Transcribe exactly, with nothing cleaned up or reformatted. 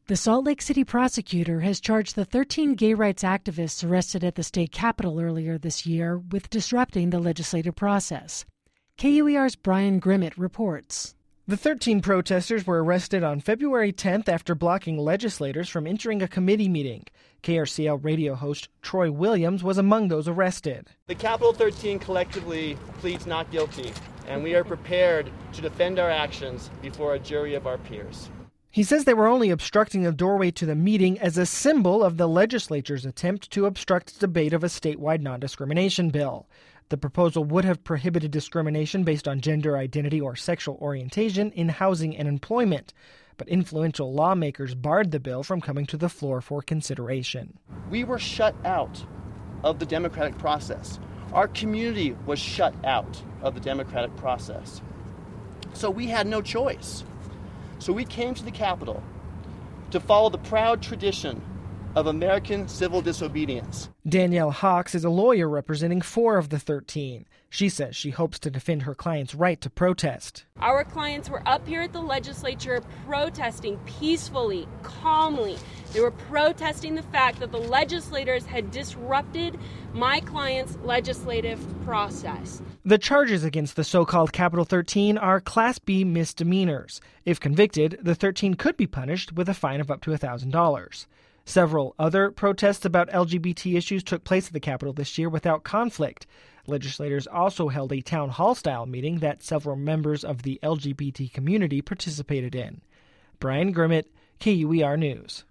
The Salt Lake City prosecutor has charged the thirteen gay rights activists arrested at the state capitol earlier this year with disrupting the legislative process. K U E R's Brian Grimmett reports. The thirteen protesters were arrested on February tenth after blocking legislators from entering a committee meeting. K R C L radio host Troy Williams was among those arrested. The Capitol thirteen collectively pleads not guilty, and we are prepared to defend our actions before a jury of our peers. He says they were only obstructing the doorway to the meeting as a symbol of the legislature's attempt to obstruct debate of a statewide non-discrimination bill. The proposal would have prohibited discrimination based on gender identity or sexual orientation in housing and employment, but influential lawmakers barred the bill from coming to the floor for consideration. We were shut out of the democratic process. Our community was shut out of the democratic process. So we had no choice. So we came to the Capitol to follow the proud tradition of American civil disobedience. Danielle Hawks is a lawyer representing four of the thirteen. She says she hopes to defend her client's right to protest. Our clients were up here at the legislature protesting peacefully, calmly. They were protesting the fact that the legislators had disrupted my client's legislative process. The charges against the so-called Capitol thirteen are Class B misdemeanors. If convicted, the thirteen could be punished with a fine of up to one thousand dollars. Several other protests about L G B T issues took place at the Capitol this year without conflict. Legislators also held a town hall-style meeting that several members of the L G B T community participated in. Brian Grimmett, K U E R News.